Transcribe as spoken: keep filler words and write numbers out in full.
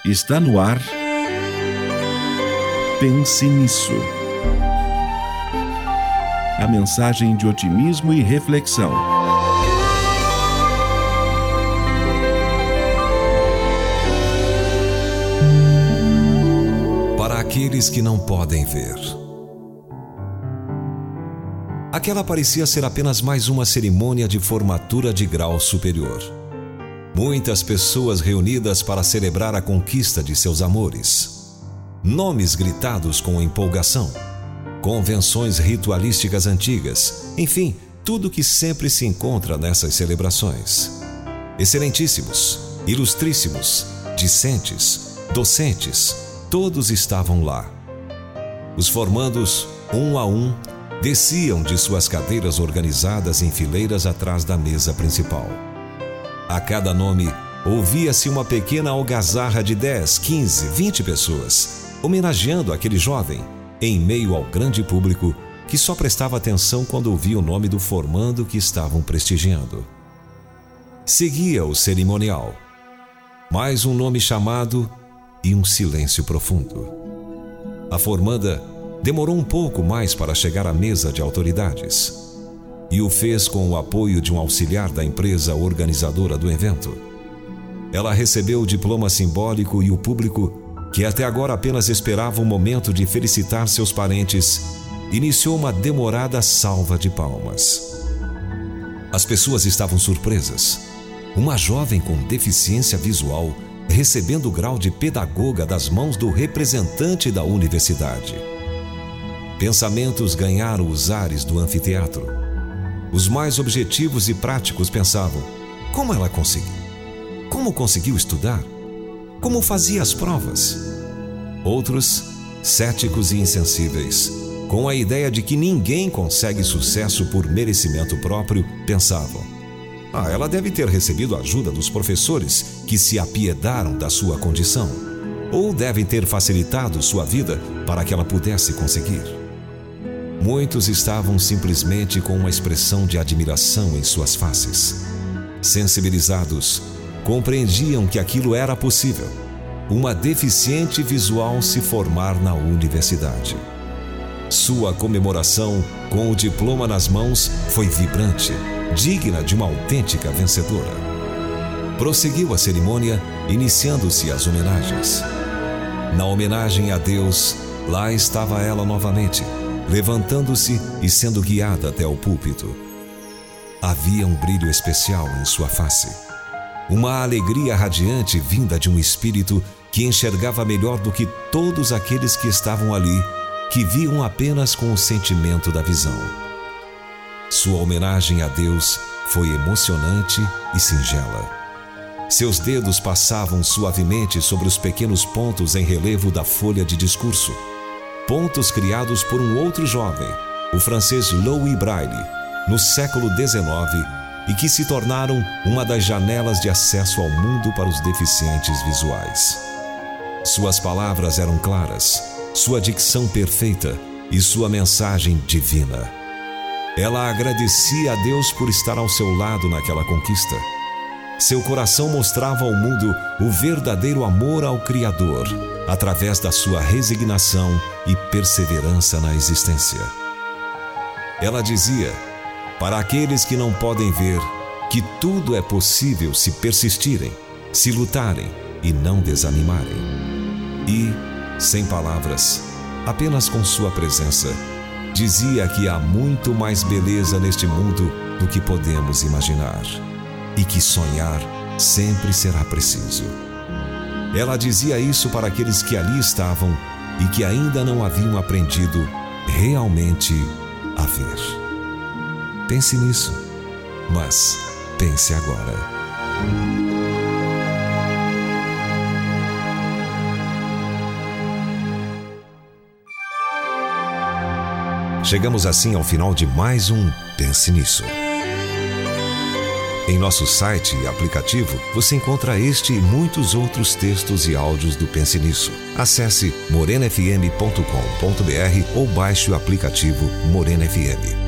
Está no ar. Pense nisso. A mensagem de otimismo e reflexão. Para aqueles que não podem ver. Aquela parecia ser apenas mais uma cerimônia de formatura de grau superior. Muitas pessoas reunidas para celebrar a conquista de seus amores. Nomes gritados com empolgação. Convenções ritualísticas antigas. Enfim, tudo que sempre se encontra nessas celebrações. Excelentíssimos, ilustríssimos, discentes, docentes, todos estavam lá. Os formandos, um a um, desciam de suas cadeiras organizadas em fileiras atrás da mesa principal. A cada nome, ouvia-se uma pequena algazarra de dez, quinze, vinte pessoas, homenageando aquele jovem, em meio ao grande público que só prestava atenção quando ouvia o nome do formando que estavam prestigiando. Seguia o cerimonial. Mais um nome chamado e um silêncio profundo. A formanda demorou um pouco mais para chegar à mesa de autoridades. E o fez com o apoio de um auxiliar da empresa organizadora do evento. Ela recebeu o diploma simbólico e o público, que até agora apenas esperava o momento de felicitar seus parentes, iniciou uma demorada salva de palmas. As pessoas estavam surpresas. Uma jovem com deficiência visual recebendo o grau de pedagoga das mãos do representante da universidade. Pensamentos ganharam os ares do anfiteatro. Os mais objetivos e práticos pensavam: como ela conseguiu? Como conseguiu estudar? Como fazia as provas? Outros, céticos e insensíveis, com a ideia de que ninguém consegue sucesso por merecimento próprio, pensavam: ah, ela deve ter recebido a ajuda dos professores que se apiedaram da sua condição, ou devem ter facilitado sua vida para que ela pudesse conseguir. Muitos estavam simplesmente com uma expressão de admiração em suas faces. Sensibilizados, compreendiam que aquilo era possível. Uma deficiente visual se formar na universidade. Sua comemoração, com o diploma nas mãos, foi vibrante, digna de uma autêntica vencedora. Prosseguiu a cerimônia, iniciando-se as homenagens. Na homenagem a Deus, lá estava ela novamente, levantando-se e sendo guiada até o púlpito. Havia um brilho especial em sua face. Uma alegria radiante vinda de um espírito que enxergava melhor do que todos aqueles que estavam ali, que viam apenas com o sentimento da visão. Sua homenagem a Deus foi emocionante e singela. Seus dedos passavam suavemente sobre os pequenos pontos em relevo da folha de discurso. Pontos criados por um outro jovem, o francês Louis Braille, no século dezenove, e que se tornaram uma das janelas de acesso ao mundo para os deficientes visuais. Suas palavras eram claras, sua dicção perfeita e sua mensagem divina. Ela agradecia a Deus por estar ao seu lado naquela conquista. Seu coração mostrava ao mundo o verdadeiro amor ao Criador, através da sua resignação e perseverança na existência. Ela dizia, para aqueles que não podem ver, que tudo é possível se persistirem, se lutarem e não desanimarem. E, sem palavras, apenas com sua presença, dizia que há muito mais beleza neste mundo do que podemos imaginar, e que sonhar sempre será preciso. Ela dizia isso para aqueles que ali estavam e que ainda não haviam aprendido realmente a ver. Pense nisso, mas pense agora. Chegamos assim ao final de mais um Pense Nisso. Em nosso site e aplicativo, você encontra este e muitos outros textos e áudios do Pense Nisso. Acesse morena f m ponto com ponto b r ou baixe o aplicativo Morena F M.